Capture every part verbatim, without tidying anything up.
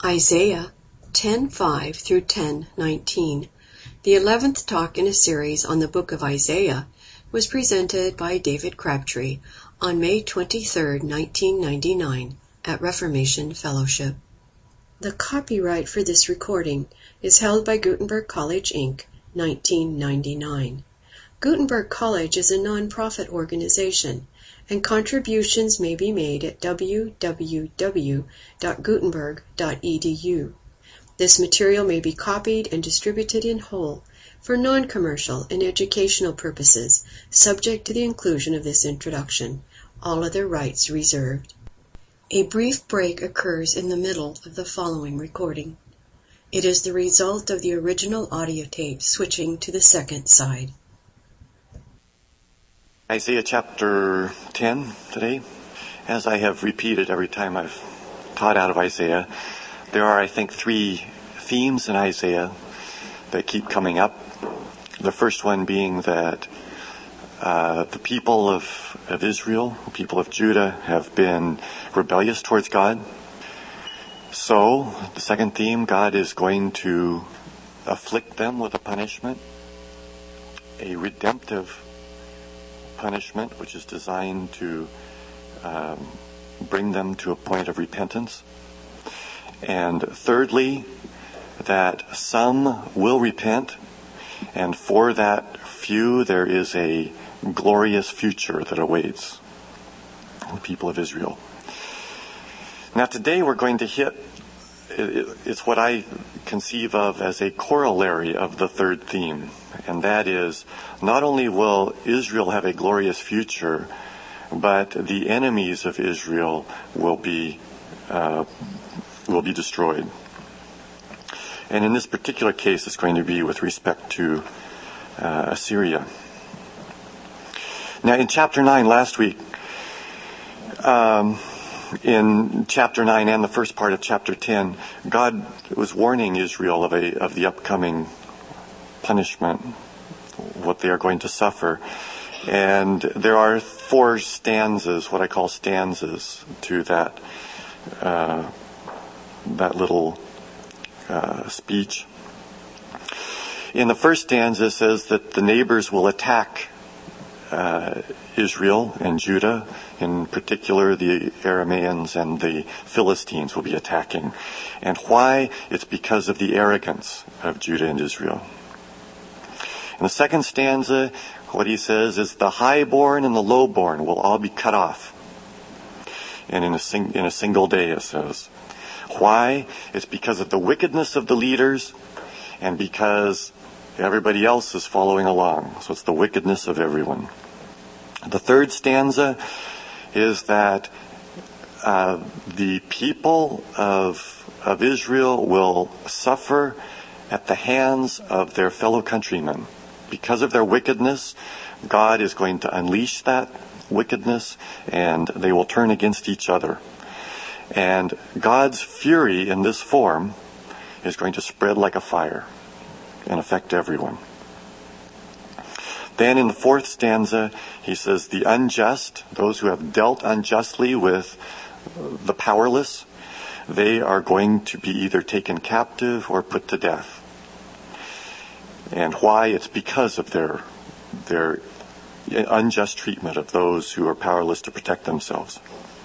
Isaiah ten five through ten nineteen. The eleventh talk in a series on the book of Isaiah was presented by David Crabtree on May twenty-third, nineteen ninety-nine at Reformation Fellowship. The copyright for this recording is held by Gutenberg College, Incorporated, nineteen ninety-nine. Gutenberg College is a non-profit organization, and contributions may be made at w w w dot gutenberg dot e d u. This material may be copied and distributed in whole for non-commercial and educational purposes, subject to the inclusion of this introduction. All other rights reserved. A brief break occurs in the middle of the following recording. It is the result of the original audio tape switching to the second side. Isaiah chapter ten today. As I have repeated every time I've taught out of Isaiah, there are, I think, three themes in Isaiah that keep coming up. The first one being that uh, the people of, of Israel, the people of Judah, have been rebellious towards God. So, the second theme, God is going to afflict them with a punishment, a redemptive punishment, which is designed to um, bring them to a point of repentance. And thirdly, that some will repent, and for that few there is a glorious future that awaits the people of Israel. Now today we're going to hit, it's what I conceive of as a corollary of the third theme. And that is, not only will Israel have a glorious future, but the enemies of Israel will be uh, will be destroyed. And in this particular case, it's going to be with respect to uh, Assyria. Now, in chapter nine last week, um, in chapter nine and the first part of chapter ten, God was warning Israel of a of the upcoming punishment, what they are going to suffer. And there are four stanzas, what I call stanzas, to that uh, that little uh, speech. In the first stanza, it says that the neighbors will attack uh, Israel and Judah. In particular, the Arameans and the Philistines will be attacking. And why? It's because of the arrogance of Judah and Israel. In the second stanza, what he says is the highborn and the lowborn will all be cut off. And in a, sing- in a single day, it says. Why? It's because of the wickedness of the leaders and because everybody else is following along. So it's the wickedness of everyone. The third stanza is that uh, the people of, of Israel will suffer at the hands of their fellow countrymen. Because of their wickedness, God is going to unleash that wickedness, and they will turn against each other. And God's fury in this form is going to spread like a fire and affect everyone. Then in the fourth stanza, he says, the unjust, those who have dealt unjustly with the powerless, they are going to be either taken captive or put to death. And why? It's because of their their unjust treatment of those who are powerless to protect themselves.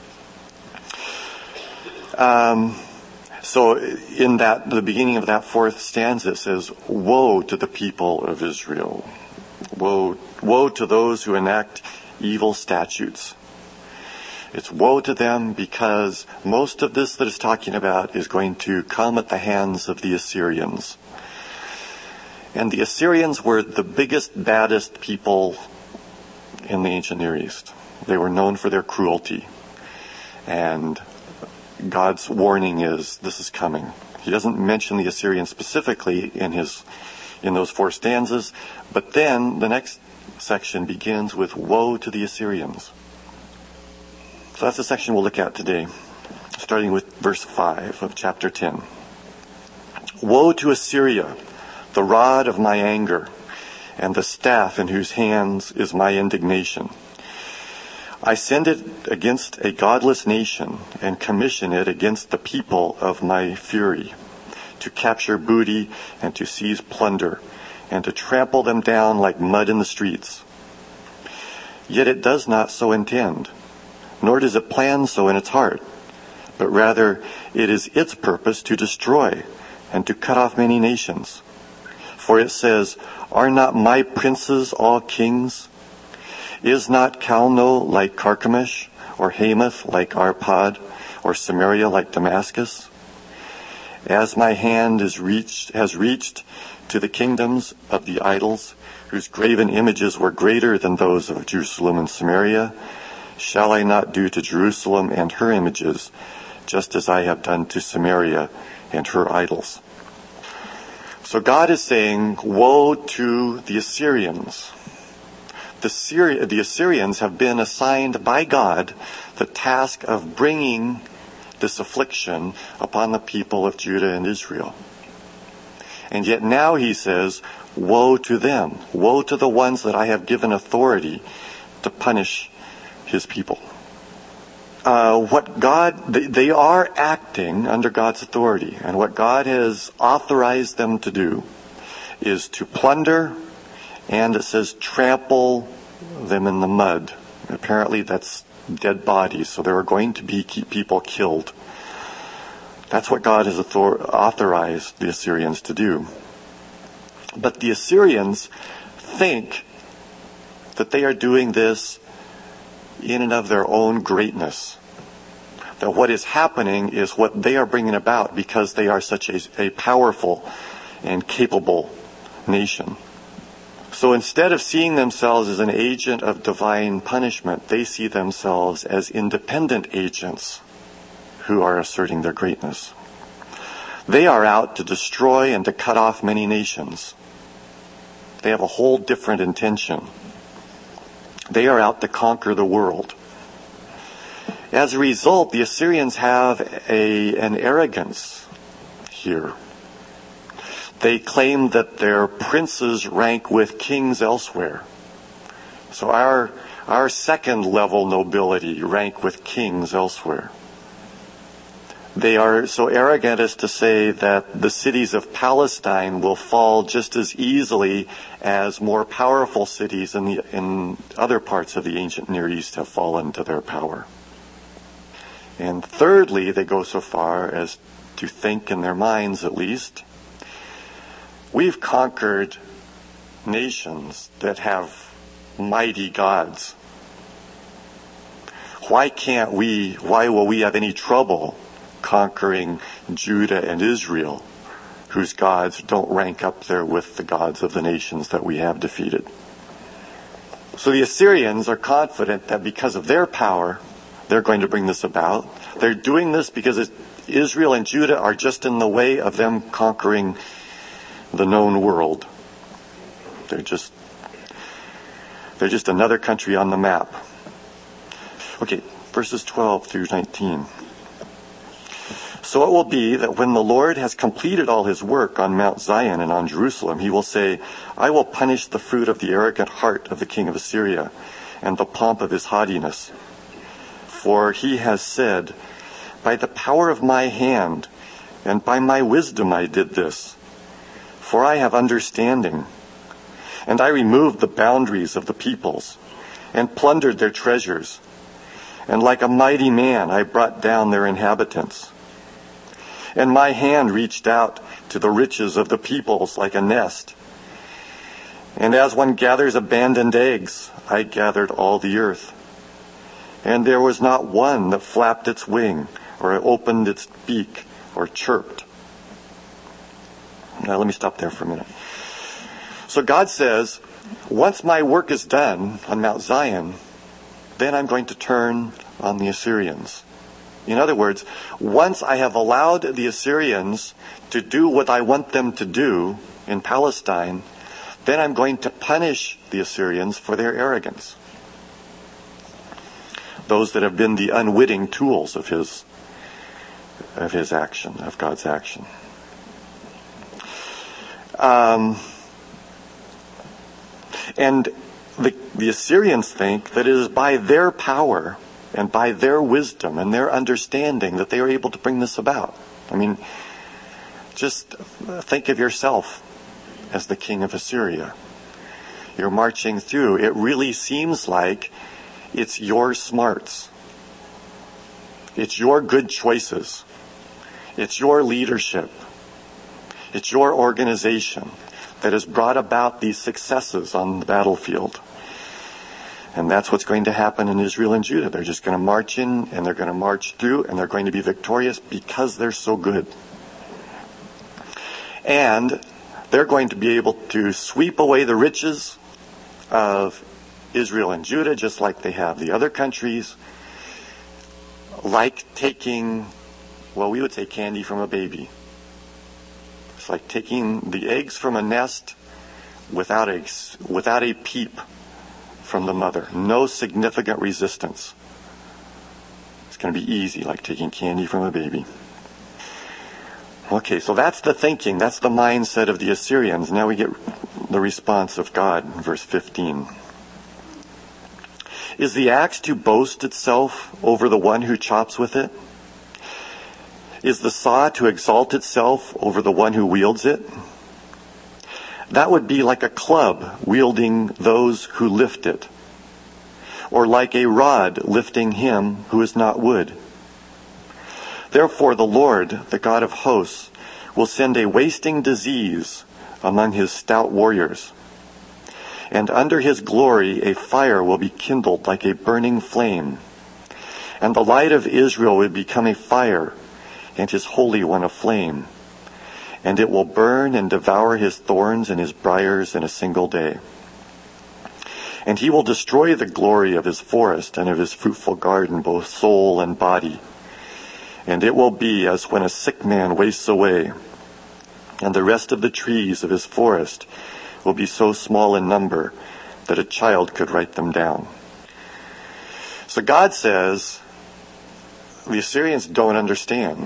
Um, so in that, the beginning of that fourth stanza, it says, woe to the people of Israel. Woe, woe to those who enact evil statutes. It's woe to them because most of this that it's talking about is going to come at the hands of the Assyrians. And the Assyrians were the biggest, baddest people in the ancient Near East. They were known for their cruelty. And God's warning is, this is coming. He doesn't mention the Assyrians specifically in his in those four stanzas, but then the next section begins with woe to the Assyrians. So that's the section we'll look at today, starting with verse five of chapter ten. Woe to Assyria, the rod of my anger, and the staff in whose hands is my indignation. I send it against a godless nation and commission it against the people of my fury, to capture booty and to seize plunder and to trample them down like mud in the streets. Yet it does not so intend, nor does it plan so in its heart, but rather it is its purpose to destroy and to cut off many nations. For it says, are not my princes all kings? Is not Calno like Carchemish, or Hamath like Arpad, or Samaria like Damascus? As my hand is reached, has reached to the kingdoms of the idols, whose graven images were greater than those of Jerusalem and Samaria, shall I not do to Jerusalem and her images, just as I have done to Samaria and her idols? So God is saying, woe to the Assyrians. The, Syri- the Assyrians have been assigned by God the task of bringing this affliction upon the people of Judah and Israel. And yet now he says, woe to them. Woe to the ones that I have given authority to punish his people. Uh, what God, they, they are acting under God's authority. And what God has authorized them to do is to plunder, and it says trample them in the mud. Apparently that's dead bodies, so there are going to be people killed. That's what God has author- authorized the Assyrians to do. But the Assyrians think that they are doing this in and of their own greatness. That what is happening is what they are bringing about because they are such a, a powerful and capable nation. So instead of seeing themselves as an agent of divine punishment, they see themselves as independent agents who are asserting their greatness. They are out to destroy and to cut off many nations. They have a whole different intention. They are out to conquer the world. As a result, the Assyrians have a, an arrogance here. They claim that their princes rank with kings elsewhere. So our, our second level nobility rank with kings elsewhere. They are so arrogant as to say that the cities of Palestine will fall just as easily as more powerful cities in, the, in other parts of the ancient Near East have fallen to their power. And thirdly, they go so far as to think in their minds at least, we've conquered nations that have mighty gods. Why can't we, why will we have any trouble conquering Judah and Israel, whose gods don't rank up there with the gods of the nations that we have defeated? So the Assyrians are confident that because of their power, they're going to bring this about. They're doing this because Israel and Judah are just in the way of them conquering the known world. They're just, they're just another country on the map. Okay, verses twelve through nineteen. So it will be that when the Lord has completed all his work on Mount Zion and on Jerusalem, he will say, I will punish the fruit of the arrogant heart of the king of Assyria and the pomp of his haughtiness. For he has said, by the power of my hand and by my wisdom I did this. For I have understanding, and I removed the boundaries of the peoples, and plundered their treasures, and like a mighty man I brought down their inhabitants. And my hand reached out to the riches of the peoples like a nest. And as one gathers abandoned eggs, I gathered all the earth. And there was not one that flapped its wing, or opened its beak, or chirped. Now let me stop there for a minute. So God says, once my work is done on Mount Zion, then I'm going to turn on the Assyrians. In other words, once I have allowed the Assyrians to do what I want them to do in Palestine, then I'm going to punish the Assyrians for their arrogance. Those that have been the unwitting tools of his, of his action, of God's action. Um, and the, the Assyrians think that it is by their power and by their wisdom and their understanding that they are able to bring this about. I mean, just think of yourself as the king of Assyria. You're marching through. It really seems like it's your smarts. It's your good choices. It's your leadership. It's your organization that has brought about these successes on the battlefield. And that's what's going to happen in Israel and Judah. They're just going to march in, and they're going to march through, and they're going to be victorious because they're so good. And they're going to be able to sweep away the riches of Israel and Judah, just like they have the other countries, like taking, well, we would say candy from a baby. It's like taking the eggs from a nest without a, without a peep from the mother. No significant resistance. It's going to be easy, like taking candy from a baby. Okay, so that's the thinking. That's the mindset of the Assyrians. Now we get the response of God in verse fifteen. Is the axe to boast itself over the one who chops with it? Is the saw to exalt itself over the one who wields it? That would be like a club wielding those who lift it, or like a rod lifting him who is not wood. Therefore the Lord, the God of hosts, will send a wasting disease among his stout warriors. And under his glory a fire will be kindled like a burning flame. And the light of Israel will become a fire, and his Holy One a flame. And it will burn and devour his thorns and his briars in a single day. And he will destroy the glory of his forest and of his fruitful garden, both soul and body. And it will be as when a sick man wastes away, and the rest of the trees of his forest will be so small in number that a child could write them down. So God says, the Assyrians don't understand.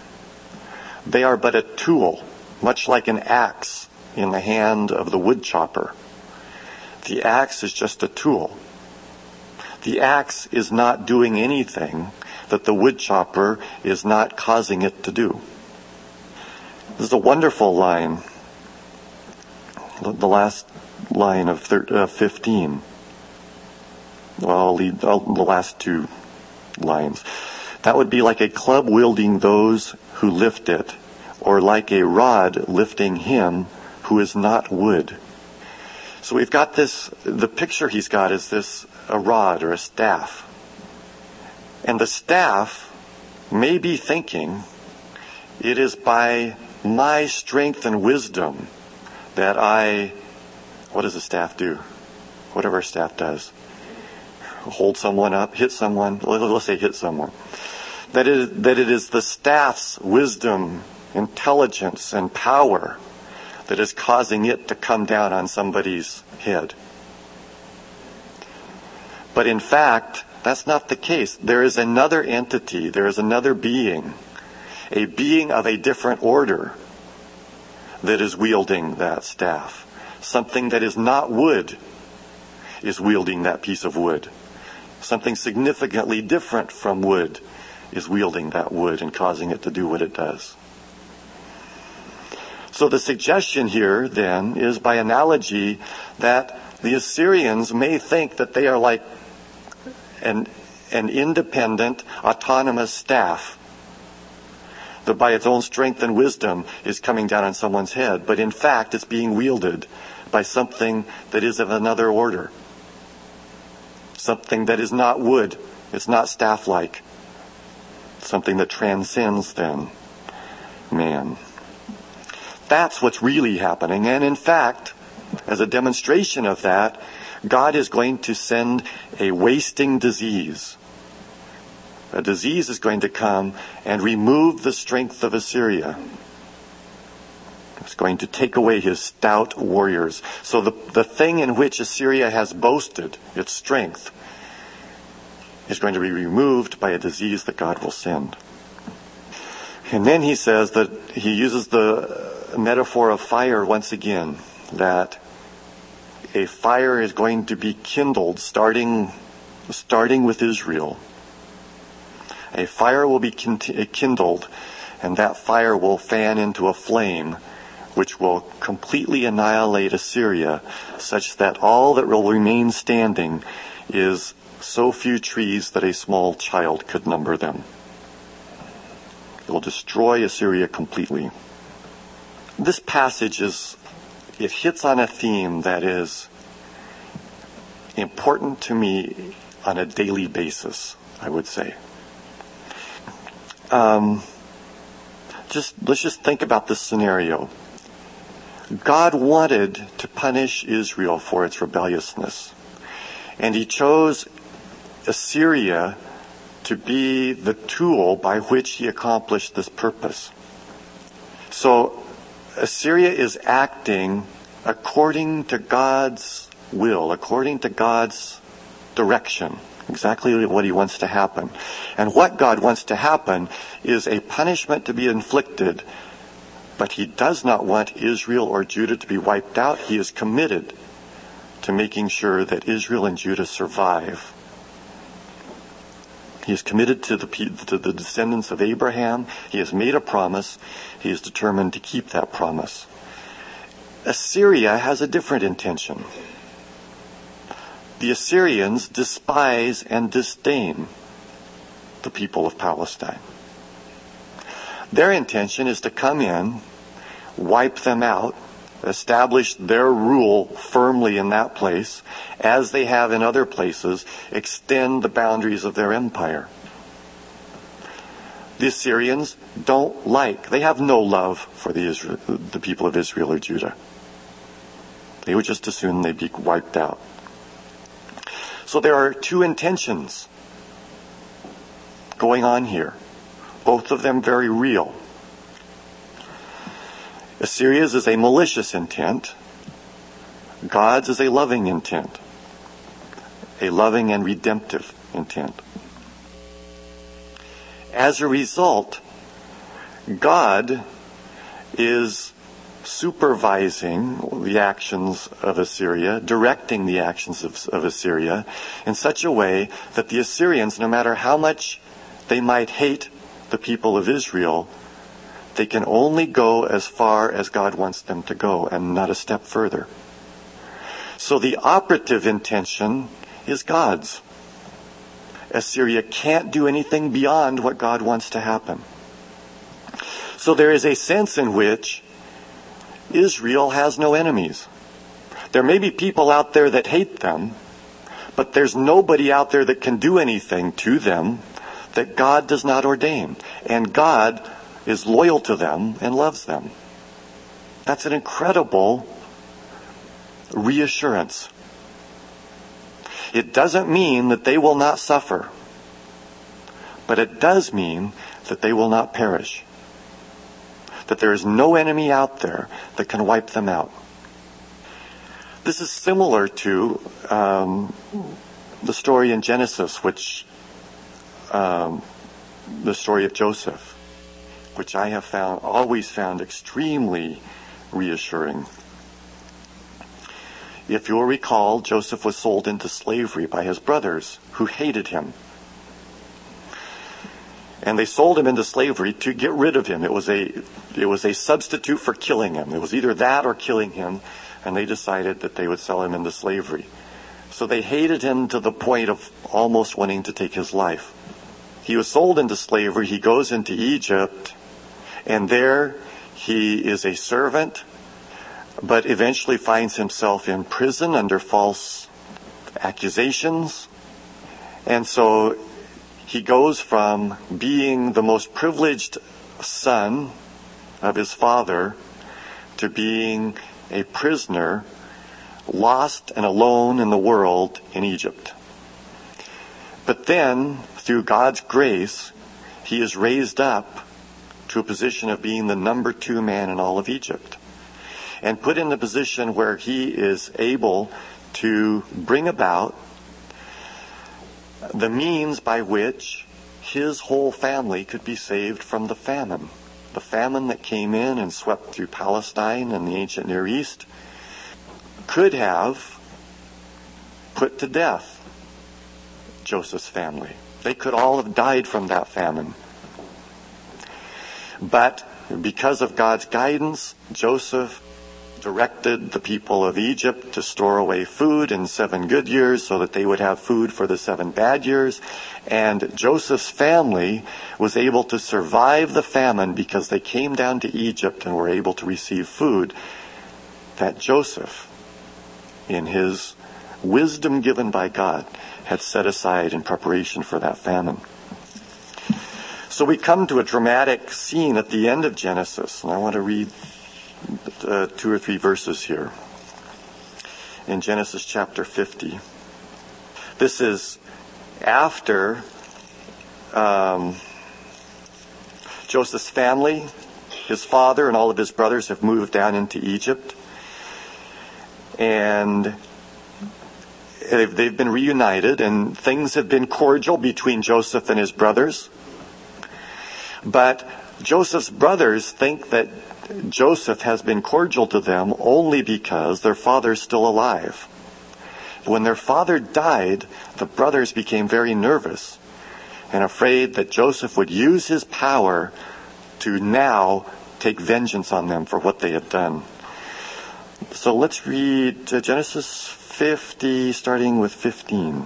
They are but a tool, much like an axe in the hand of the wood chopper. The axe is just a tool. The axe is not doing anything that the wood chopper is not causing it to do. This is a wonderful line. The last line of fifteen. Well, I'll lead I'll, the last two lines. That would be like a club wielding those who lift it, or like a rod lifting him who is not wood. So we've got this, the picture he's got is this, a rod or a staff. And the staff may be thinking, it is by my strength and wisdom that I, what does a staff do? Whatever a staff does. Hold someone up, hit someone, let's say hit someone. That it, that it is the staff's wisdom, intelligence, and power that is causing it to come down on somebody's head. But in fact, that's not the case. There is another entity, there is another being, a being of a different order that is wielding that staff. Something that is not wood is wielding that piece of wood. Something significantly different from wood is wielding that wood and causing it to do what it does. So the suggestion here, then, is by analogy that the Assyrians may think that they are like an, an independent, autonomous staff that by its own strength and wisdom is coming down on someone's head. But in fact, it's being wielded by something that is of another order. Something that is not wood. It's not staff-like. Something that transcends, then, man. That's what's really happening. And in fact, as a demonstration of that, God is going to send a wasting disease. A disease is going to come and remove the strength of Assyria. It's going to take away his stout warriors. So the, the thing in which Assyria has boasted, its strength, is going to be removed by a disease that God will send. And then he says that he uses the metaphor of fire once again, that a fire is going to be kindled, starting, starting with Israel. A fire will be kindled, and that fire will fan into a flame, which will completely annihilate Assyria, such that all that will remain standing is so few trees that a small child could number them. It will destroy Assyria completely. This passage is, it hits on a theme that is important to me on a daily basis, I would say. Um, just let's just think about this scenario. God wanted to punish Israel for its rebelliousness, and he chose Assyria to be the tool by which he accomplished this purpose. So Assyria is acting according to God's will, according to God's direction. Exactly what he wants to happen. And what God wants to happen is a punishment to be inflicted, but he does not want Israel or Judah to be wiped out. He is committed to making sure that Israel and Judah survive. He is committed to the, to the descendants of Abraham. He has made a promise. He is determined to keep that promise. Assyria has a different intention. The Assyrians despise and disdain the people of Palestine. Their intention is to come in, wipe them out, establish their rule firmly in that place, as they have in other places, extend the boundaries of their empire. The Assyrians don't like, they have no love for the, Israel, the people of Israel or Judah. They would just as soon they be wiped out. So there are two intentions going on here, both of them very real. Assyria's is a malicious intent. God's is a loving intent, a loving and redemptive intent. As a result, God is supervising the actions of Assyria, directing the actions of, of Assyria in such a way that the Assyrians, no matter how much they might hate the people of Israel, they can only go as far as God wants them to go and not a step further. So the operative intention is God's. Assyria can't do anything beyond what God wants to happen. So there is a sense in which Israel has no enemies. There may be people out there that hate them, but there's nobody out there that can do anything to them that God does not ordain. And God is loyal to them and loves them. That's an incredible reassurance. It doesn't mean that they will not suffer, but it does mean that they will not perish. That there is no enemy out there that can wipe them out. This is similar to um, the story in Genesis, which um, the story of Joseph, which I have found always found extremely reassuring. If you'll recall, Joseph was sold into slavery by his brothers, who hated him. And they sold him into slavery to get rid of him. It was a it was a substitute for killing him. It was either that or killing him, and they decided that they would sell him into slavery. So they hated him to the point of almost wanting to take his life. He was sold into slavery. He goes into Egypt, and there he is a servant, but eventually finds himself in prison under false accusations. And so he goes from being the most privileged son of his father to being a prisoner, lost and alone in the world in Egypt. But then, through God's grace, he is raised up to a position of being the number two man in all of Egypt, and put in the position where he is able to bring about the means by which his whole family could be saved from the famine. The famine that came in and swept through Palestine and the ancient Near East could have put to death Joseph's family. They could all have died from that famine. But because of God's guidance, Joseph directed the people of Egypt to store away food in seven good years so that they would have food for the seven bad years. And Joseph's family was able to survive the famine because they came down to Egypt and were able to receive food that Joseph, in his wisdom given by God, had set aside in preparation for that famine. So we come to a dramatic scene at the end of Genesis, and I want to read uh, two or three verses here. In Genesis chapter fifty. This is after um, Joseph's family, his father, and all of his brothers have moved down into Egypt. And they've, they've been reunited, and things have been cordial between Joseph and his brothers. But Joseph's brothers think that Joseph has been cordial to them only because their father's still alive. When their father died, the brothers became very nervous and afraid that Joseph would use his power to now take vengeance on them for what they had done. So let's read uh, Genesis fifty, starting with fifteen.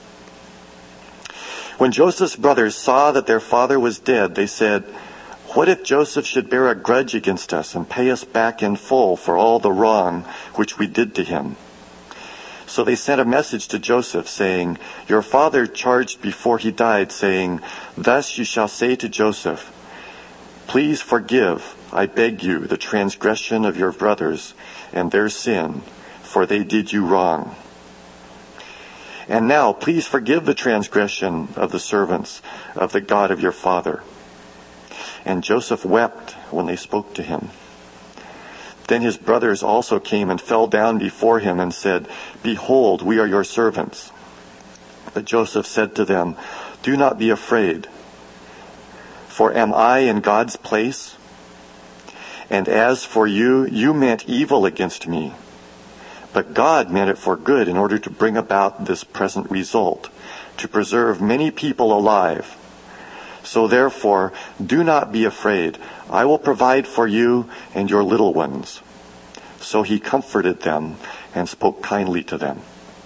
When Joseph's brothers saw that their father was dead, they said, "What if Joseph should bear a grudge against us and pay us back in full for all the wrong which we did to him?" So they sent a message to Joseph, saying, "Your father charged before he died, saying, 'Thus you shall say to Joseph, please forgive, I beg you, the transgression of your brothers and their sin, for they did you wrong. And now please forgive the transgression of the servants of the God of your father.' And Joseph wept when they spoke to him. Then his brothers also came and fell down before him and said, 'Behold, we are your servants.' But Joseph said to them, 'Do not be afraid. For am I in God's place? And as for you, you meant evil against me. But God meant it for good in order to bring about this present result, to preserve many people alive. So therefore, do not be afraid. I will provide for you and your little ones.' So he comforted them and spoke kindly to them."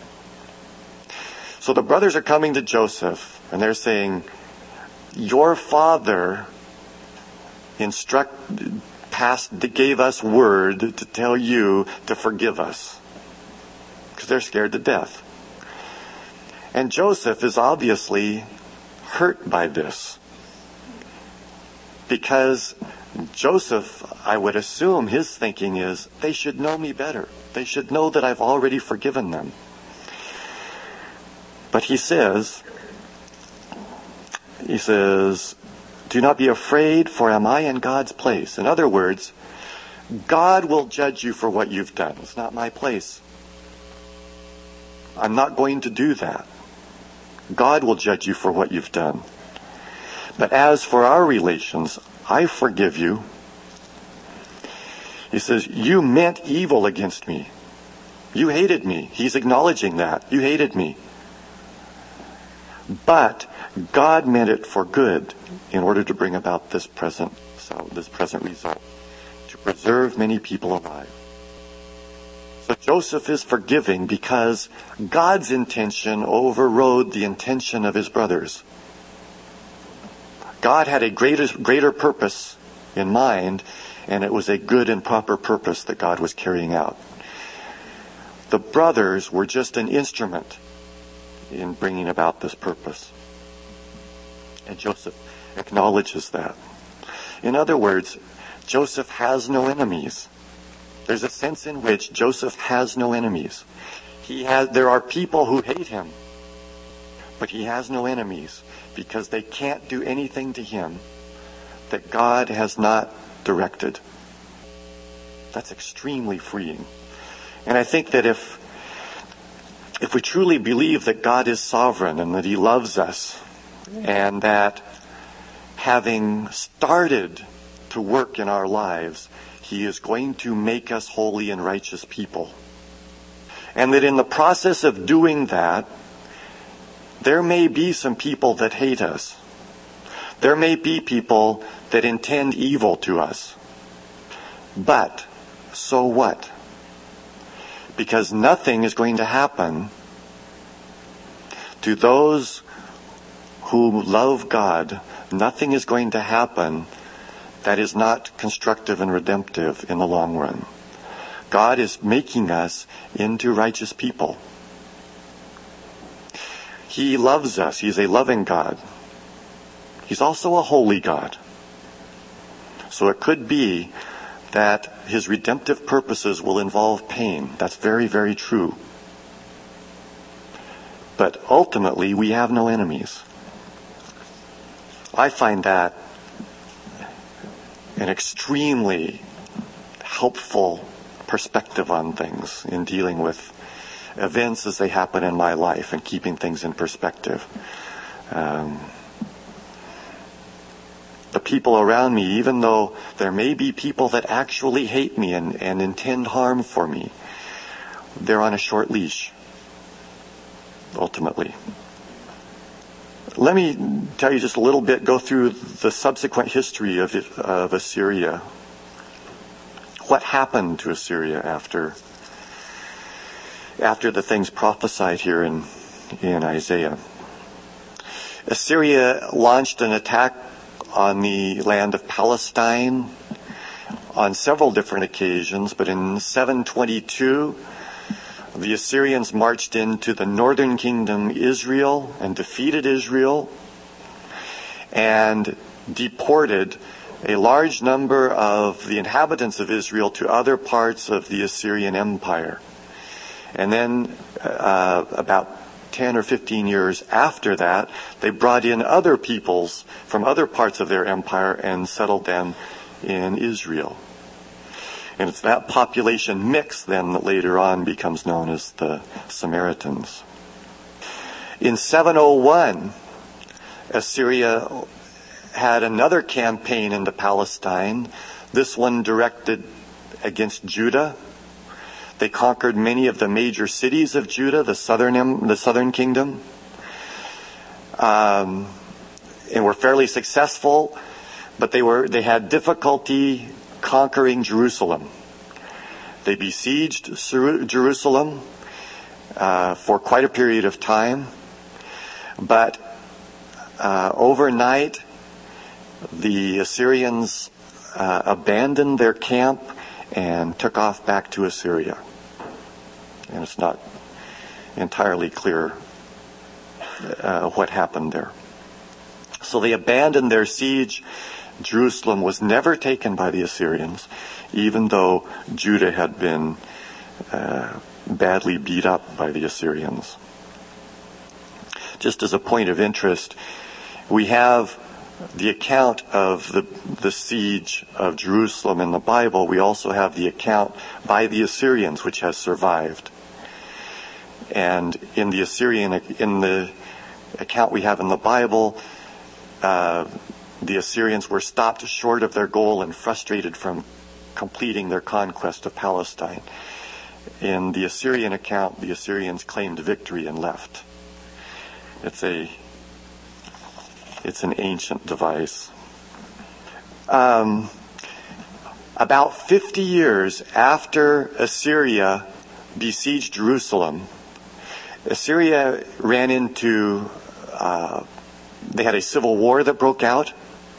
So the brothers are coming to Joseph and they're saying, "Your father instruct, passed, gave us word to tell you to forgive us." Because they're scared to death. And Joseph is obviously hurt by this. Because Joseph, I would assume his thinking is, they should know me better. They should know that I've already forgiven them. But he says, he says, "Do not be afraid, for am I in God's place?" In other words, God will judge you for what you've done. It's not my place. I'm not going to do that. God will judge you for what you've done. But as for our relations, I forgive you. He says, "You meant evil against me. You hated me." He's acknowledging that. You hated me. But God meant it for good in order to bring about this present, so this present result, to preserve many people alive. So Joseph is forgiving because God's intention overrode the intention of his brothers. God had a greater, greater purpose in mind, and it was a good and proper purpose that God was carrying out. The brothers were just an instrument in bringing about this purpose. And Joseph acknowledges that. In other words, Joseph has no enemies. There's a sense in which Joseph has no enemies. He has, there are people who hate him, but he has no enemies because they can't do anything to him that God has not directed. That's extremely freeing. And I think that if if we truly believe that God is sovereign and that he loves us, and that having started to work in our lives, he is going to make us holy and righteous people, And that in the process of doing that, there may be some people that hate us. There may be people that intend evil to us. But, so what? Because nothing is going to happen to those who love God. Nothing is going to happen that is not constructive and redemptive in the long run. God is making us into righteous people. He loves us. He's a loving God. He's also a holy God. So it could be that his redemptive purposes will involve pain. That's very, very true. But ultimately, we have no enemies. I find that an extremely helpful perspective on things in dealing with events as they happen in my life and keeping things in perspective. Um, the people around me, even though there may be people that actually hate me and, and intend harm for me, they're on a short leash, ultimately. Let me tell you just a little bit, go through the subsequent history of, of Assyria. What happened to Assyria after after the things prophesied here in, in Isaiah? Assyria launched an attack on the land of Palestine on several different occasions, but in seven twenty-two, the Assyrians marched into the northern kingdom, Israel, and defeated Israel and deported a large number of the inhabitants of Israel to other parts of the Assyrian Empire. And then uh, about ten or fifteen years after that, they brought in other peoples from other parts of their empire and settled them in Israel. And it's that population mix then that later on becomes known as the Samaritans. In seven oh one, Assyria had another campaign into Palestine, this one directed against Judah. They conquered many of the major cities of Judah, the southern the southern kingdom, um, and were fairly successful. But they were they had difficulty conquering Jerusalem. They besieged Jerusalem uh, for quite a period of time, but uh, overnight the Assyrians uh, abandoned their camp and took off back to Assyria. And it's not entirely clear uh, what happened there. So they abandoned their siege. Jerusalem was never taken by the Assyrians, even though Judah had been uh, badly beat up by the Assyrians. Just as a point of interest, we have the account of the, the siege of Jerusalem in the Bible. We also have the account by the Assyrians, which has survived. And in the Assyrian, in the account we have in the Bible, uh, the Assyrians were stopped short of their goal and frustrated from completing their conquest of Palestine. In the Assyrian account, the Assyrians claimed victory and left. It's a it's an ancient device. Um, about fifty years after Assyria besieged Jerusalem, Assyria ran into uh, they had a civil war that broke out.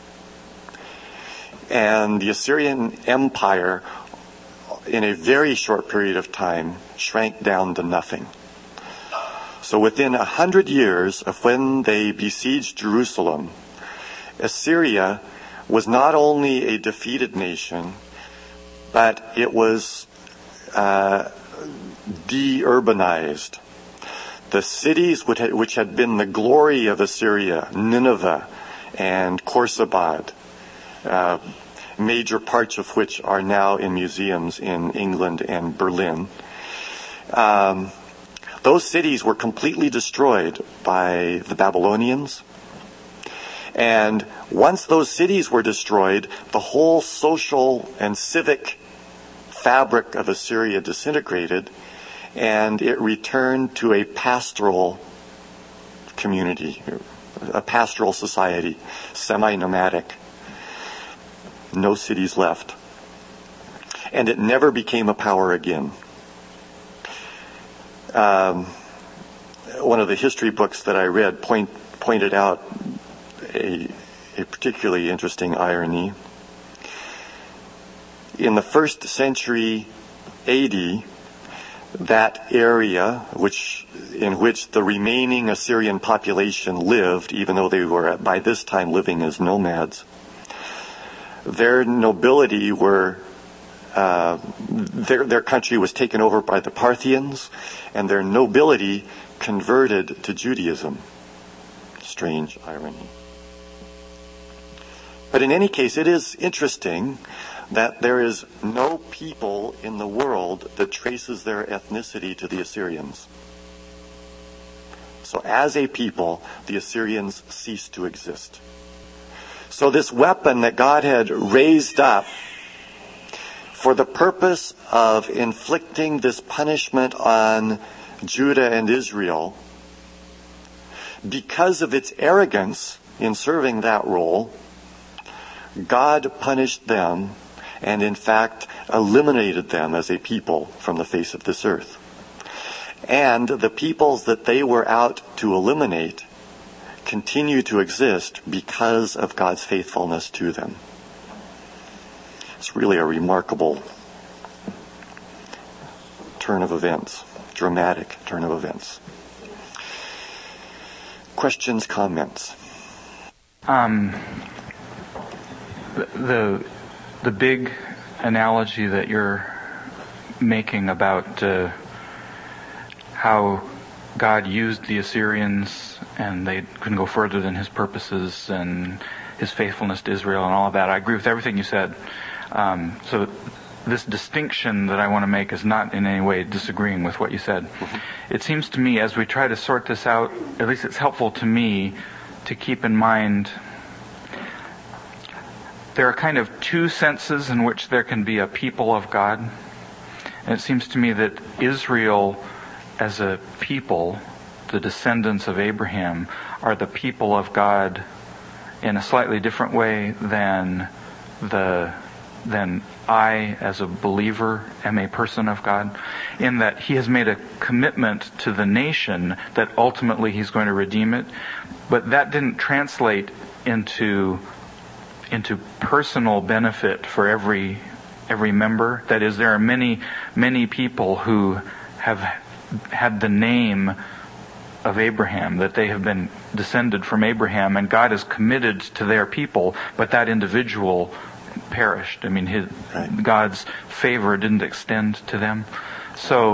And the Assyrian Empire, in a very short period of time, shrank down to nothing. So within a hundred years of when they besieged Jerusalem, Assyria was not only a defeated nation, but it was uh, de-urbanized. The cities which had been the glory of Assyria, Nineveh and Khorsabad, uh, major parts of which are now in museums in England and Berlin, um, those cities were completely destroyed by the Babylonians. And once those cities were destroyed, the whole social and civic fabric of Assyria disintegrated, and it returned to a pastoral community, a pastoral society, semi-nomadic. No cities left. And it never became a power again. Um, one of the history books that I read point, pointed out a, a particularly interesting irony. In the first century A D, that area which in which the remaining Assyrian population lived, even though they were by this time living as nomads, their nobility were uh, their their country was taken over by the Parthians, and their nobility converted to Judaism. Strange irony. But in any case, it is interesting that there is no people in the world that traces their ethnicity to the Assyrians. So as a people, the Assyrians ceased to exist. So this weapon that God had raised up for the purpose of inflicting this punishment on Judah and Israel, because of its arrogance in serving that role, God punished them and in fact eliminated them as a people from the face of this earth. And the peoples that they were out to eliminate continue to exist because of God's faithfulness to them. It's really a remarkable turn of events, dramatic turn of events. Questions, comments? Um, the, the the big analogy that you're making about uh, how God used the Assyrians and they couldn't go further than his purposes and his faithfulness to Israel and all of that, I agree with everything you said. Um, so this distinction that I want to make is not in any way disagreeing with what you said. Mm-hmm. It seems to me as we try to sort this out, at least it's helpful to me to keep in mind there are kind of two senses in which there can be a people of God. And it seems to me that Israel as a people, the descendants of Abraham, are the people of God in a slightly different way than the than I as a believer am a person of God, in that he has made a commitment to the nation that ultimately he's going to redeem it. But that didn't translate into into personal benefit for every every member. That is, there are many, many people who have had the name of Abraham, that they have been descended from Abraham, and God is committed to their people, but that individual perished. I mean, his, right. God's favor didn't extend to them. So,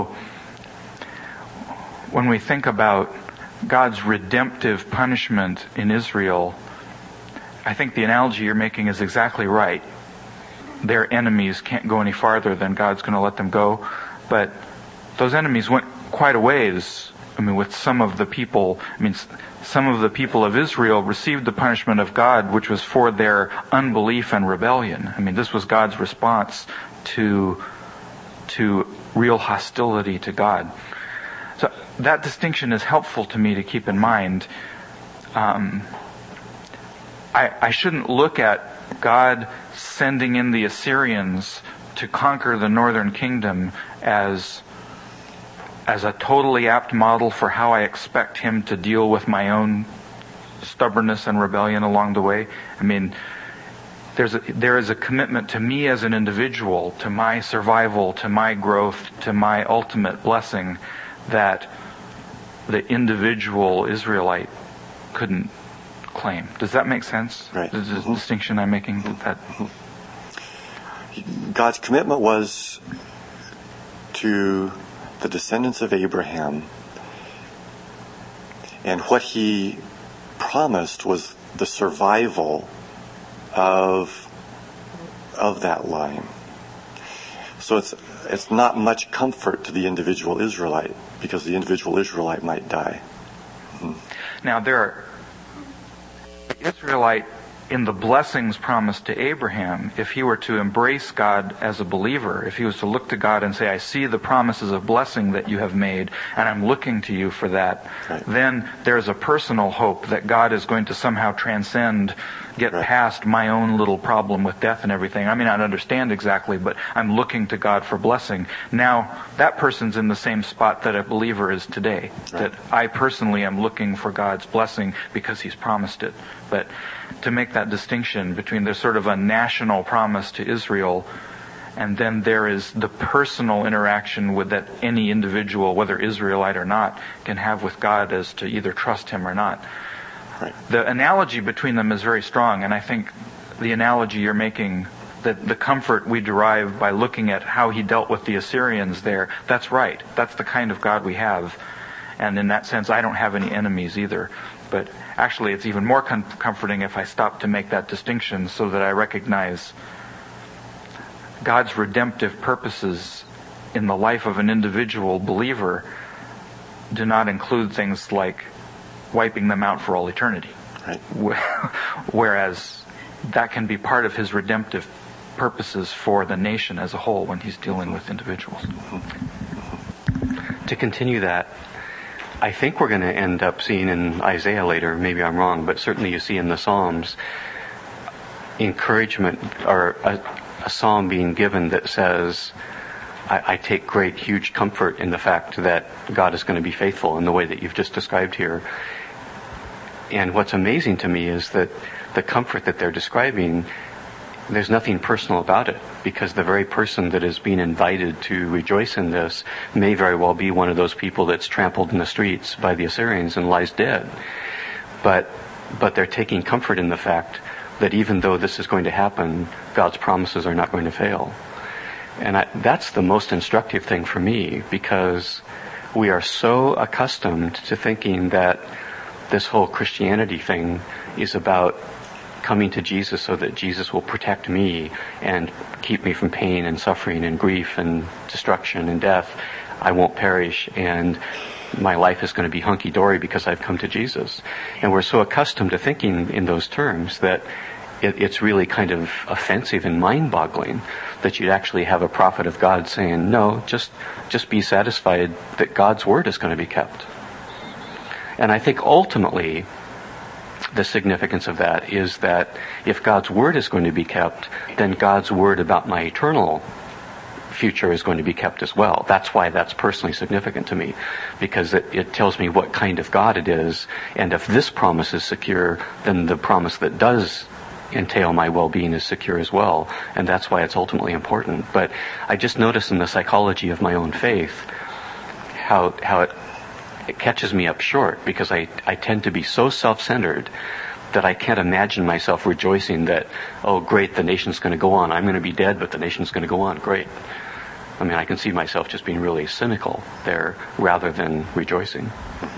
when we think about God's redemptive punishment in Israel, I think the analogy you're making is exactly right. Their enemies can't go any farther than God's going to let them go. But those enemies went quite a ways. I mean, with some of the people, I mean, some of the people of Israel received the punishment of God, which was for their unbelief and rebellion. I mean, this was God's response to, to real hostility to God. So that distinction is helpful to me to keep in mind. Um, I, I shouldn't look at God sending in the Assyrians to conquer the northern kingdom as as a totally apt model for how I expect him to deal with my own stubbornness and rebellion along the way. I mean, there's a, there is a commitment to me as an individual, to my survival, to my growth, to my ultimate blessing that the individual Israelite couldn't claim. Does that make sense? Right. The mm-hmm. distinction I'm making? That God's commitment was to the descendants of Abraham, and what he promised was the survival of of that line. So it's it's not much comfort to the individual Israelite, because the individual Israelite might die. Mm-hmm. Now there are the Israelite in the blessings promised to Abraham, if he were to embrace God as a believer, if he was to look to God and say, I see the promises of blessing that you have made, and I'm looking to you for that, right. Then there's a personal hope that God is going to somehow transcend, get right. past my own little problem with death and everything. I may not understand exactly, but I'm looking to God for blessing. Now, that person's in the same spot that a believer is today. Right. That I personally am looking for God's blessing because He's promised it. But to make that distinction between there's sort of a national promise to Israel, and then there is the personal interaction with that any individual, whether Israelite or not, can have with God as to either trust Him or not. Right. The analogy between them is very strong, and I think the analogy you're making, that the comfort we derive by looking at how He dealt with the Assyrians there, that's right. That's the kind of God we have. And in that sense, I don't have any enemies either. But actually, it's even more com- comforting if I stop to make that distinction so that I recognize God's redemptive purposes in the life of an individual believer do not include things like wiping them out for all eternity. Right. Whereas that can be part of His redemptive purposes for the nation as a whole when He's dealing with individuals. To continue that, I think we're going to end up seeing in Isaiah later, maybe I'm wrong, but certainly you see in the Psalms encouragement, or a, a psalm being given that says, I, I take great, huge comfort in the fact that God is going to be faithful in the way that you've just described here. And what's amazing to me is that the comfort that they're describing, there's nothing personal about it, because the very person that is being invited to rejoice in this may very well be one of those people that's trampled in the streets by the Assyrians and lies dead. But but they're taking comfort in the fact that even though this is going to happen, God's promises are not going to fail. And I, that's the most instructive thing for me, because we are so accustomed to thinking that this whole Christianity thing is about coming to Jesus so that Jesus will protect me and keep me from pain and suffering and grief and destruction and death. I won't perish, and my life is going to be hunky-dory because I've come to Jesus. And we're so accustomed to thinking in those terms that it, it's really kind of offensive and mind-boggling that you'd actually have a prophet of God saying, no, just just be satisfied that God's word is going to be kept. And I think ultimately the significance of that is that if God's word is going to be kept, then God's word about my eternal future is going to be kept as well. That's why that's personally significant to me, because it, it tells me what kind of God it is, and if this promise is secure, then the promise that does entail my well-being is secure as well, and that's why it's ultimately important. But I just notice in the psychology of my own faith how how it It catches me up short, because I, I tend to be so self-centered that I can't imagine myself rejoicing that, oh great, the nation's going to go on. I'm going to be dead, but the nation's going to go on. Great. I mean, I can see myself just being really cynical there rather than rejoicing.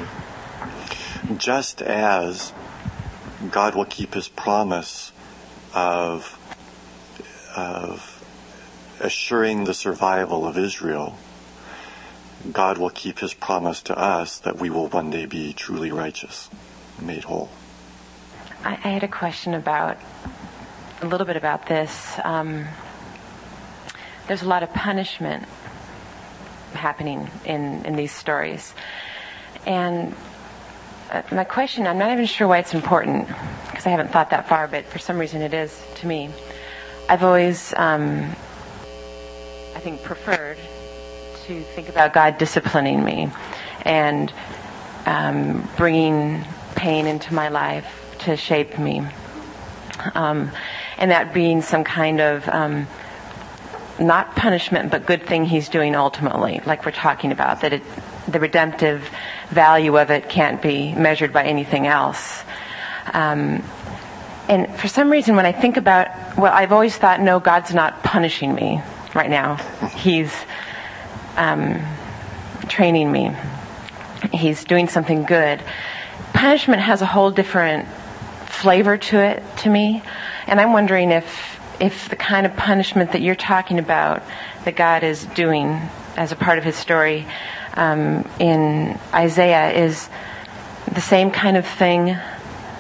Just as God will keep His promise of, of assuring the survival of Israel, God will keep His promise to us that we will one day be truly righteous, made whole. I, I had a question about, a little bit about this. Um, there's a lot of punishment happening in, in these stories. And uh, my question, I'm not even sure why it's important, because I haven't thought that far, but for some reason it is to me. I've always, um, I think, preferred to think about God disciplining me and um, bringing pain into my life to shape me, um, and that being some kind of um, not punishment but good thing He's doing ultimately, like we're talking about, that it, the redemptive value of it can't be measured by anything else. Um, and for some reason when I think about, well, I've always thought, no, God's not punishing me right now. He's Um, training me. He's doing something good. Punishment has a whole different flavor to it, to me. And I'm wondering if if the kind of punishment that you're talking about, that God is doing as a part of His story um, in Isaiah, is the same kind of thing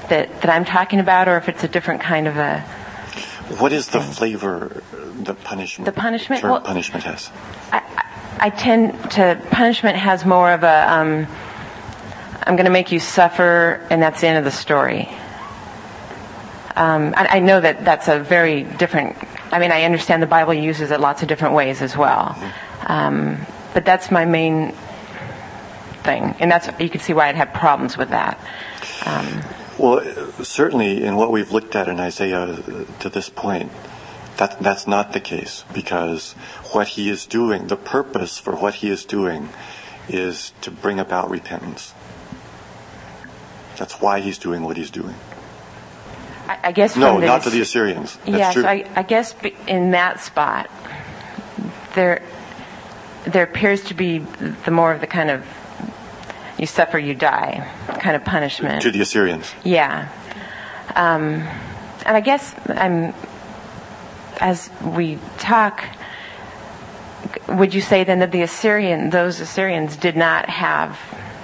that, that I'm talking about, or if it's a different kind of a... What is the flavor the punishment, the punishment? term Well, punishment has? I, I tend to... Punishment has more of a... Um, I'm going to make you suffer, and that's the end of the story. Um, I, I know that that's a very different... I mean, I understand the Bible uses it lots of different ways as well. Mm-hmm. Um, but that's my main thing. And that's you can see why I'd have problems with that. Um, well, certainly in what we've looked at in Isaiah to this point, that that's not the case. Because what he is doing, the purpose for what he is doing is to bring about repentance. That's why he's doing what he's doing. I, I guess no, the, not to the Assyrians. That's yeah, true. so I, I guess in that spot, there there appears to be the more of the kind of you suffer, you die kind of punishment. To the Assyrians. Yeah. Um, and I guess I'm, as we talk, would you say then that the Assyrian, those Assyrians did not have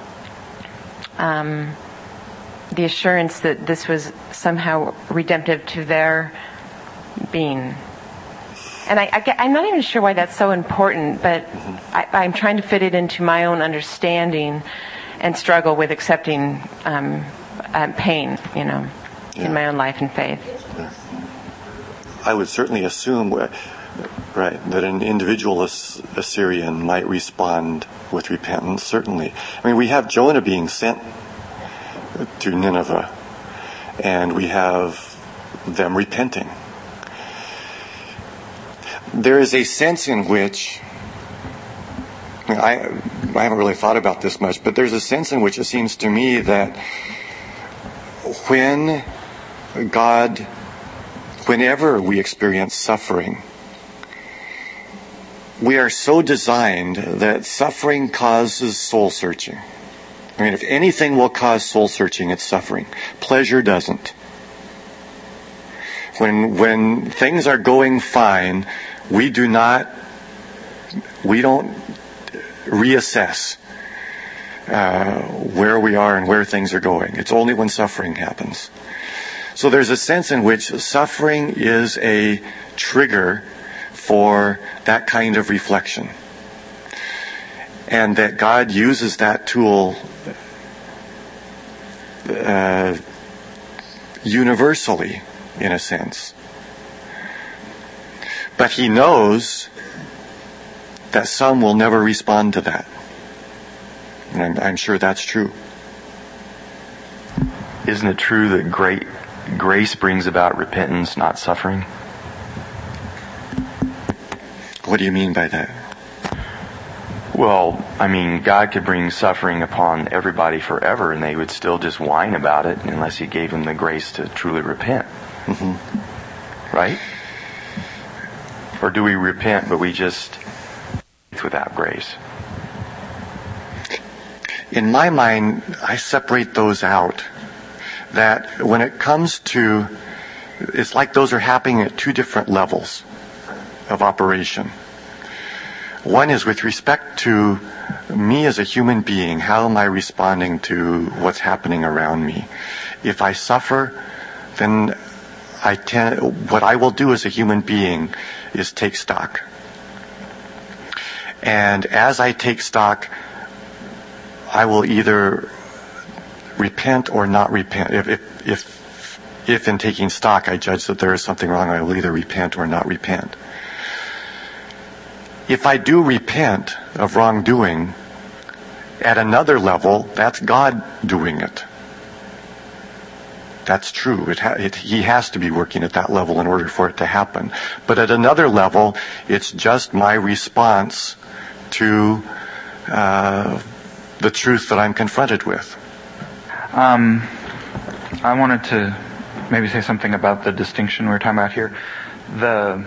um, the assurance that this was somehow redemptive to their being? And I, I, I'm not even sure why that's so important, but I, I'm trying to fit it into my own understanding and struggle with accepting um, uh, pain, you know, yeah. in my own life and faith. I would certainly assume, right, that an individual Assyrian might respond with repentance, certainly. I mean, we have Jonah being sent to Nineveh, and we have them repenting. There is a sense in which, I, mean, I, I haven't really thought about this much, but there's a sense in which it seems to me that when God, whenever we experience suffering, we are so designed that suffering causes soul searching. I mean, if anything will cause soul searching, it's suffering. Pleasure doesn't. When when things are going fine, we do not, we don't reassess uh, where we are and where things are going. It's only when suffering happens. So there's a sense in which suffering is a trigger for that kind of reflection. And that God uses that tool uh, universally, in a sense. But he knows that some will never respond to that. And I'm, I'm sure that's true. Isn't it true that great grace brings about repentance, not suffering? What do you mean by that? Well, I mean, God could bring suffering upon everybody forever, and they would still just whine about it unless he gave them the grace to truly repent. Mm-hmm. Right? Or do we repent, but we just without grace? In my mind, I separate those out. That when it comes to, it's like those are happening at two different levels of operation. One is with respect to me as a human being. How am I responding to what's happening around me? If I suffer, then I tend, what I will do as a human being is take stock. And as I take stock, I will either repent or not repent. If, if, if, if in taking stock I judge that there is something wrong, I will either repent or not repent. If I do repent of wrongdoing, at another level, that's God doing it. That's true. It ha- it, he has to be working at that level in order for it to happen. But at another level, it's just my response to uh, the truth that I'm confronted with. Um, I wanted to maybe say something about the distinction we we're talking about here. The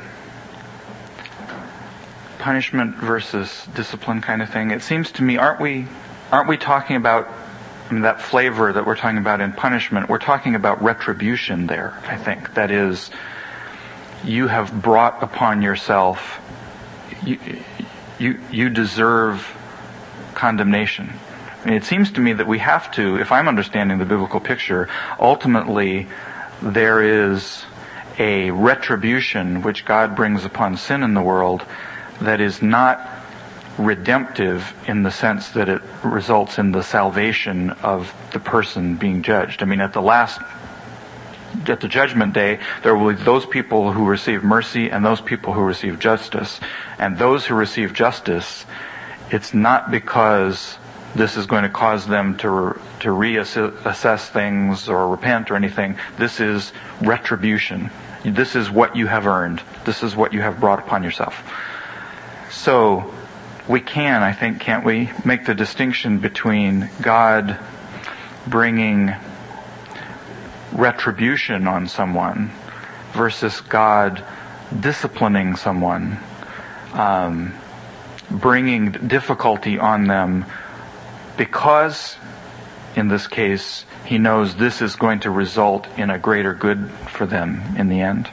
punishment versus discipline kind of thing. It seems to me, aren't we, aren't we talking about I mean, that flavor that we're talking about in punishment? We're talking about retribution there, I think. That is, you have brought upon yourself, you, you, you deserve condemnation. I mean, it seems to me that we have to, if I'm understanding the biblical picture, ultimately there is a retribution which God brings upon sin in the world that is not redemptive in the sense that it results in the salvation of the person being judged. I mean, at the last, at the judgment day, there will be those people who receive mercy and those people who receive justice. And those who receive justice, it's not because this is going to cause them to to reassess things or repent or anything. This is retribution. This is what you have earned. This is what you have brought upon yourself. So we can, I think, can't we, make the distinction between God bringing retribution on someone versus God disciplining someone, um, bringing difficulty on them because, in this case, He knows this is going to result in a greater good for them in the end.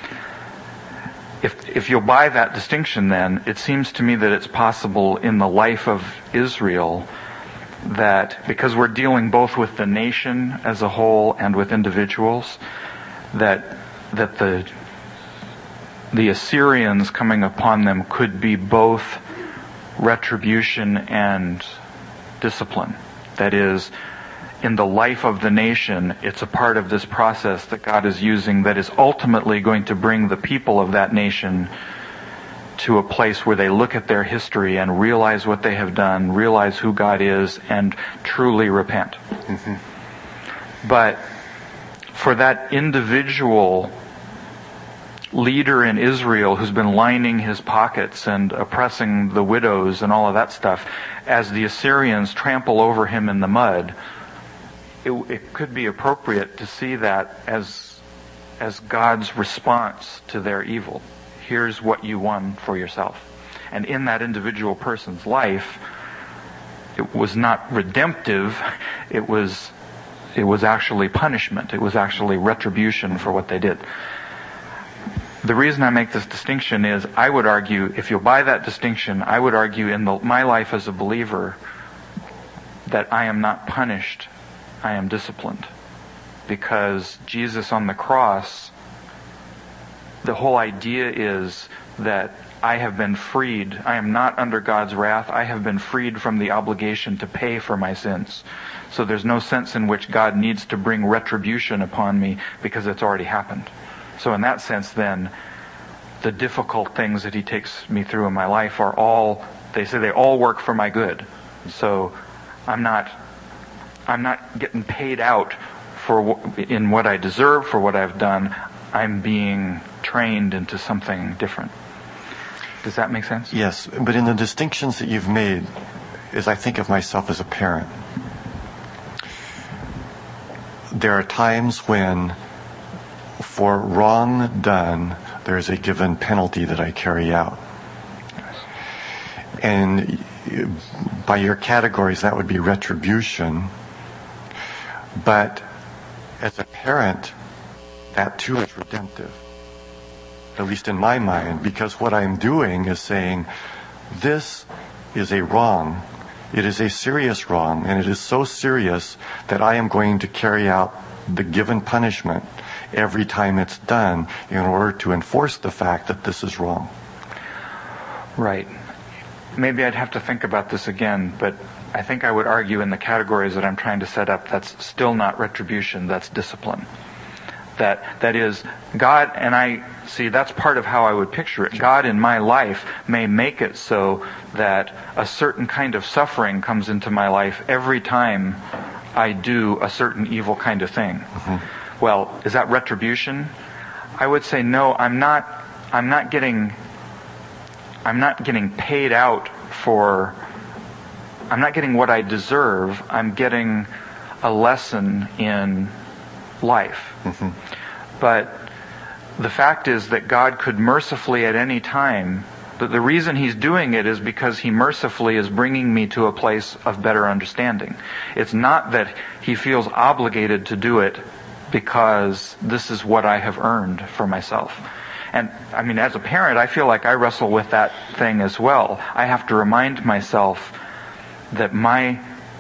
If if you'll buy that distinction, then it seems to me that it's possible in the life of Israel that, because we're dealing both with the nation as a whole and with individuals, that that the the Assyrians coming upon them could be both retribution and discipline. That is, in the life of the nation, it's a part of this process that God is using that is ultimately going to bring the people of that nation to a place where they look at their history and realize what they have done, realize who God is, and truly repent. Mm-hmm. But for that individual leader in Israel who's been lining his pockets and oppressing the widows and all of that stuff, as the Assyrians trample over him in the mud, it, it could be appropriate to see that as as God's response to their evil. Here's what you won for yourself. And in that individual person's life, it was not redemptive, it was it was actually punishment. It was actually retribution for what they did. The reason I make this distinction is, I would argue, if you'll buy that distinction, I would argue in the, my life as a believer that I am not punished, I am disciplined. Because Jesus on the cross, the whole idea is that I have been freed. I am not under God's wrath. I have been freed from the obligation to pay for my sins. So there's no sense in which God needs to bring retribution upon me because it's already happened. So in that sense, then, the difficult things that He takes me through in my life are all, they say they all work for my good. So I'm not, I'm not getting paid out for in what I deserve for what I've done. I'm being trained into something different. Does that make sense? Yes, but in the distinctions that you've made, as I think of myself as a parent, there are times when, for wrong done, there is a given penalty that I carry out. And by your categories, that would be retribution. But as a parent, that too is redemptive. At least in my mind, because what I'm doing is saying, this is a wrong. It is a serious wrong, and it is so serious that I am going to carry out the given punishment every time it's done in order to enforce the fact that this is wrong. Right. Maybe I'd have to think about this again, but I think I would argue in the categories that I'm trying to set up, that's still not retribution, that's discipline. That that is, God, and I see that's part of how I would picture it. God in my life may make it so that a certain kind of suffering comes into my life every time I do a certain evil kind of thing. Mm-hmm. Well, is that retribution? I would say no. I'm not. I'm not getting. I'm not getting paid out for. I'm not getting what I deserve. I'm getting a lesson in life. Mm-hmm. But the fact is that God could mercifully at any time. The, the reason He's doing it is because He mercifully is bringing me to a place of better understanding. It's not that He feels obligated to do it because this is what I have earned for myself. And, I mean, as a parent, I feel like I wrestle with that thing as well. I have to remind myself that my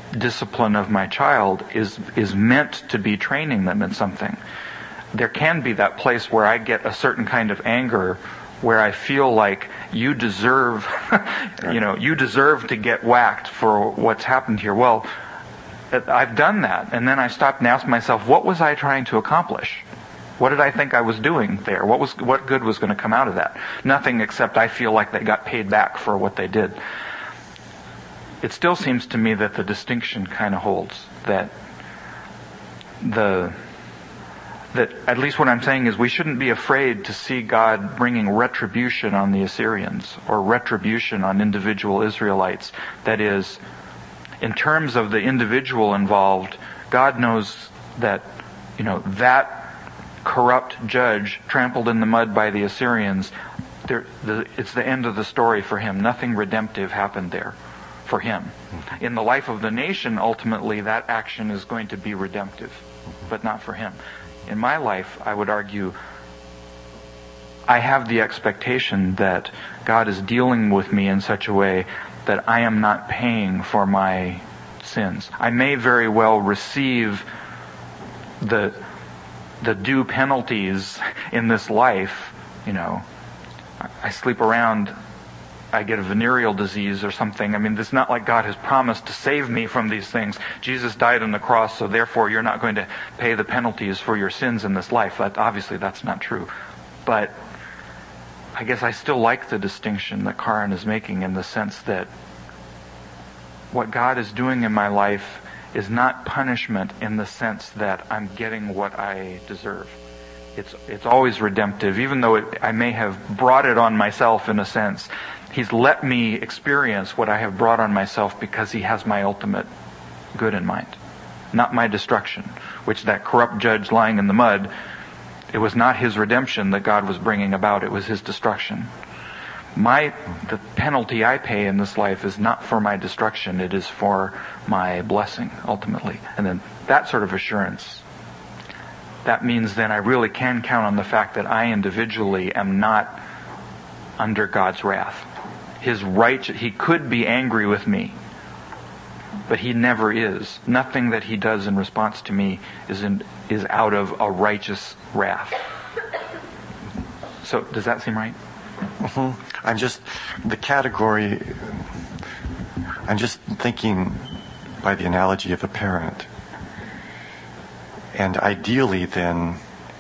discipline of my child is is meant to be training them in something. There can be that place where I get a certain kind of anger where I feel like you deserve, you know, you deserve to get whacked for what's happened here. Well, I've done that, and then I stopped and asked myself, what was I trying to accomplish? What did I think I was doing there? What was what good was going to come out of that? Nothing, except I feel like they got paid back for what they did. It still seems to me that the distinction kind of holds, that the that at least what I'm saying is we shouldn't be afraid to see God bringing retribution on the Assyrians or retribution on individual Israelites. That is, in terms of the individual involved, God knows that, you know, that corrupt judge trampled in the mud by the Assyrians, there, the, it's the end of the story for him. Nothing redemptive happened there for him. In the life of the nation, ultimately, that action is going to be redemptive, but not for him. In my life, I would argue, I have the expectation that God is dealing with me in such a way that I am not paying for my sins. I may very well receive the the due penalties in this life. You know, I sleep around, I get a venereal disease or something. I mean, it's not like God has promised to save me from these things. Jesus died on the cross, so therefore you're not going to pay the penalties for your sins in this life. That, obviously that's not true. But I guess I still like the distinction that Karin is making, in the sense that what God is doing in my life is not punishment in the sense that I'm getting what I deserve. It's it's always redemptive, even though it, I may have brought it on myself in a sense. He's let me experience what I have brought on myself because He has my ultimate good in mind, not my destruction, which that corrupt judge lying in the mud, it was not his redemption that God was bringing about, it was his destruction. My the penalty I pay in this life is not for my destruction, it is for my blessing, ultimately. And then that sort of assurance, that means then I really can count on the fact that I individually am not under God's wrath. His right, He could be angry with me, but He never is. Nothing that He does in response to me is in, is out of a righteous wrath. So, does that seem right? Mm-hmm. I'm just, the category, I'm just thinking by the analogy of a parent. And ideally then,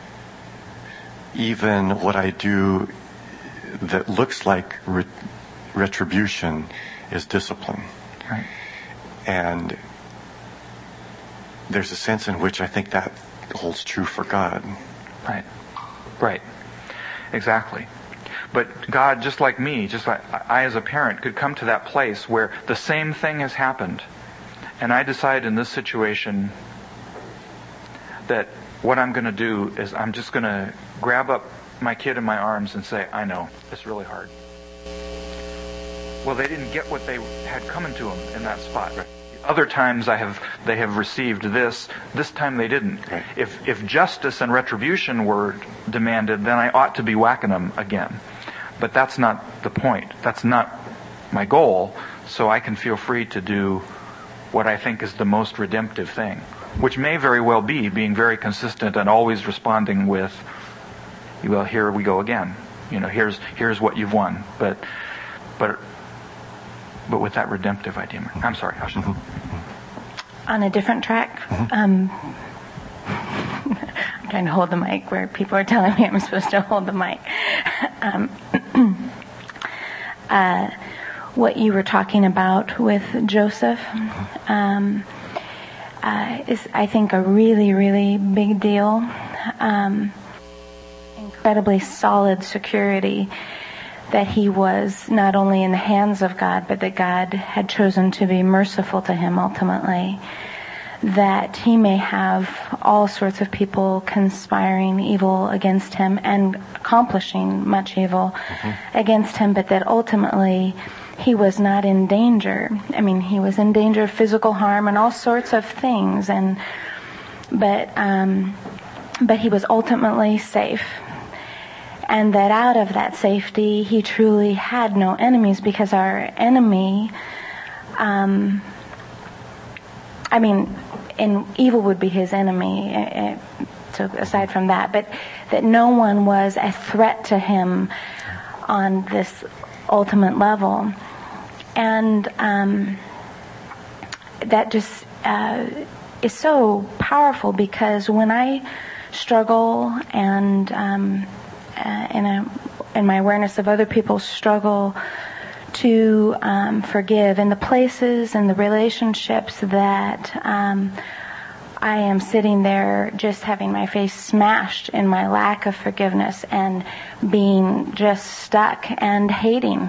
even what I do that looks like re- retribution is discipline. Right. And there's a sense in which I think that holds true for God. Right. Right. Exactly. But God, just like me, just like I as a parent, could come to that place where the same thing has happened. And I decide in this situation that what I'm going to do is I'm just going to grab up my kid in my arms and say, I know, it's really hard. Well, they didn't get what they had coming to them in that spot. Right. Other times I have they have received this. This time they didn't. Right. If if justice and retribution were demanded, then I ought to be whacking them again. But that's not the point. That's not my goal. So I can feel free to do what I think is the most redemptive thing, which may very well be being very consistent and always responding with, well, here we go again. You know, here's here's what you've won. But but but with that redemptive idea. I'm sorry, I should. Mm-hmm. On a different track, mm-hmm. um, I'm trying to hold the mic where people are telling me I'm supposed to hold the mic. Um, uh, what you were talking about with Joseph um, uh, is, I think, a really, really big deal. Um, incredibly solid security that he was not only in the hands of God, but that God had chosen to be merciful to him ultimately. That he may have all sorts of people conspiring evil against him and accomplishing much evil mm-hmm. against him, but that ultimately he was not in danger. I mean, he was in danger of physical harm and all sorts of things, and but um, but he was ultimately safe. And that out of that safety, he truly had no enemies, because our enemy, um, I mean, and evil would be his enemy, uh, so aside from that, but that no one was a threat to him on this ultimate level. And um, that just uh, is so powerful, because when I struggle and um, uh, in, a, in my awareness of other people's struggle to um, forgive, in the places and the relationships that um, I am sitting there just having my face smashed in my lack of forgiveness and being just stuck and hating.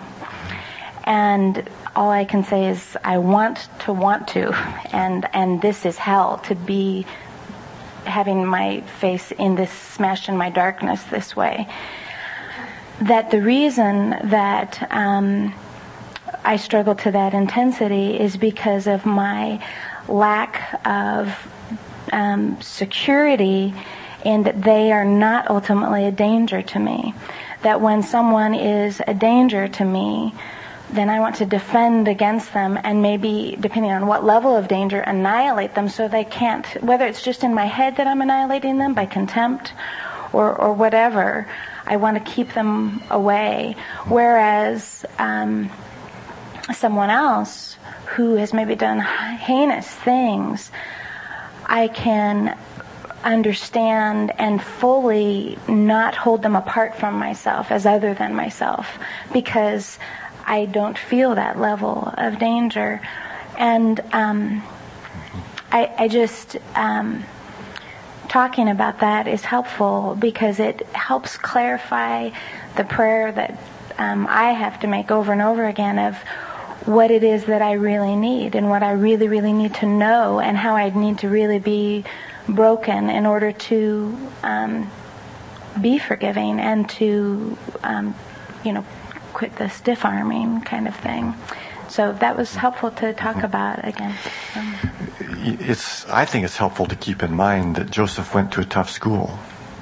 And all I can say is I want to want to, and and this is hell, to be having my face in this, smashed in my darkness this way. That the reason that um, I struggle to that intensity is because of my lack of um, security in that they are not ultimately a danger to me. That when someone is a danger to me, then I want to defend against them, and maybe, depending on what level of danger, annihilate them so they can't, whether it's just in my head that I'm annihilating them by contempt or, or whatever, I want to keep them away. Whereas um, someone else who has maybe done heinous things, I can understand and fully not hold them apart from myself as other than myself, because I don't feel that level of danger. And um, I, I just, um, talking about that is helpful, because it helps clarify the prayer that um, I have to make over and over again of what it is that I really need, and what I really, really need to know, and how I need to really be broken in order to um, be forgiving and to, um, you know, quit the stiff arming kind of thing. So that was helpful to talk about again. Um, it's, I think it's helpful to keep in mind that Joseph went to a tough school.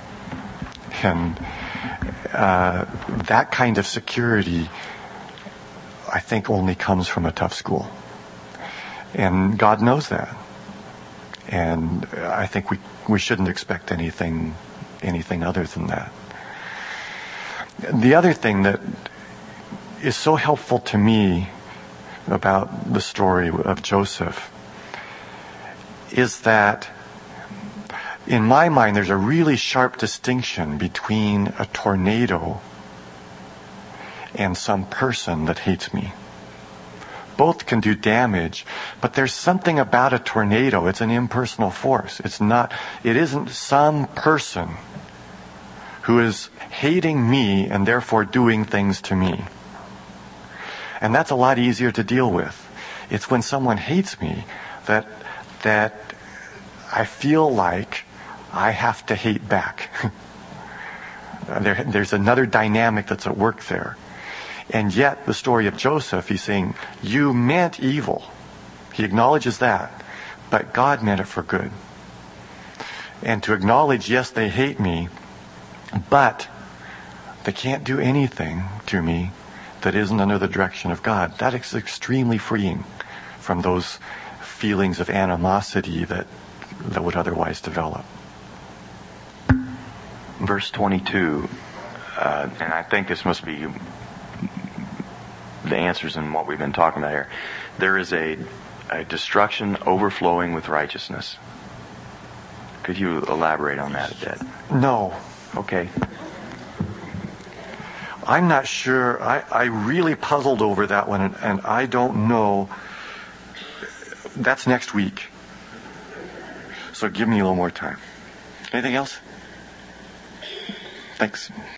And uh, that kind of security, I think, only comes from a tough school. And God knows that. And I think we, we shouldn't expect anything, anything other than that. The other thing that is so helpful to me about the story of Joseph is that, in my mind, there's a really sharp distinction between a tornado and some person that hates me. Both can do damage, but there's something about a tornado. It's an impersonal force. It's not, it isn't some person who is hating me and therefore doing things to me. And that's a lot easier to deal with. It's when someone hates me that that I feel like I have to hate back. there, there's another dynamic that's at work there. And yet, the story of Joseph, he's saying, you meant evil. He acknowledges that. But God meant it for good. And to acknowledge, yes, they hate me, but they can't do anything to me that isn't under the direction of God. That is extremely freeing from those feelings of animosity that that would otherwise develop. Verse twenty-two, uh, and I think this must be the answers in what we've been talking about here. There is a, a destruction overflowing with righteousness. Could you elaborate on that a bit? No. Okay. I'm not sure. I, I really puzzled over that one, and, and I don't know. That's next week. So give me a little more time. Anything else? Thanks.